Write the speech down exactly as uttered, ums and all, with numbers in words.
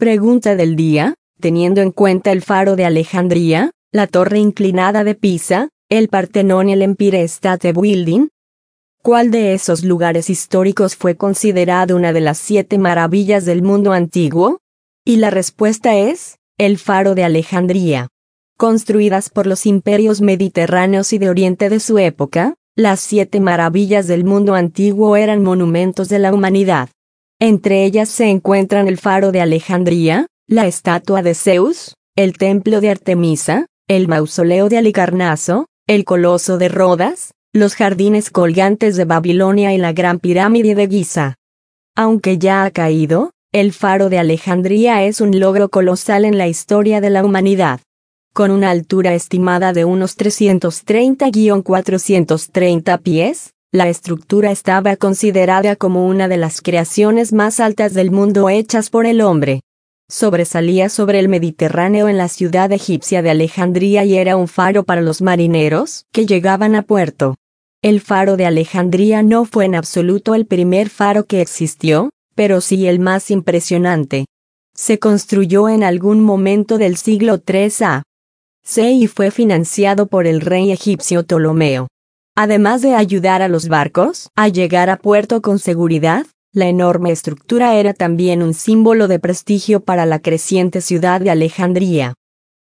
Pregunta del día: teniendo en cuenta el Faro de Alejandría, la Torre Inclinada de Pisa, el Partenón y el Empire State Building, ¿cuál de esos lugares históricos fue considerado una de las siete maravillas del mundo antiguo? Y la respuesta es: el Faro de Alejandría. Construidas por los imperios mediterráneos y de Oriente de su época, las siete maravillas del mundo antiguo eran monumentos de la humanidad. Entre ellas se encuentran el Faro de Alejandría, la estatua de Zeus, el templo de Artemisa, el mausoleo de Halicarnaso, el coloso de Rodas, los jardines colgantes de Babilonia y la gran pirámide de Giza. Aunque ya ha caído, el Faro de Alejandría es un logro colosal en la historia de la humanidad. Con una altura estimada de unos trescientos treinta a cuatrocientos treinta pies, la estructura estaba considerada como una de las creaciones más altas del mundo hechas por el hombre. Sobresalía sobre el Mediterráneo en la ciudad egipcia de Alejandría y era un faro para los marineros que llegaban a puerto. El Faro de Alejandría no fue en absoluto el primer faro que existió, pero sí el más impresionante. Se construyó en algún momento del siglo tres a ce y fue financiado por el rey egipcio Ptolomeo. Además de ayudar a los barcos a llegar a puerto con seguridad, la enorme estructura era también un símbolo de prestigio para la creciente ciudad de Alejandría.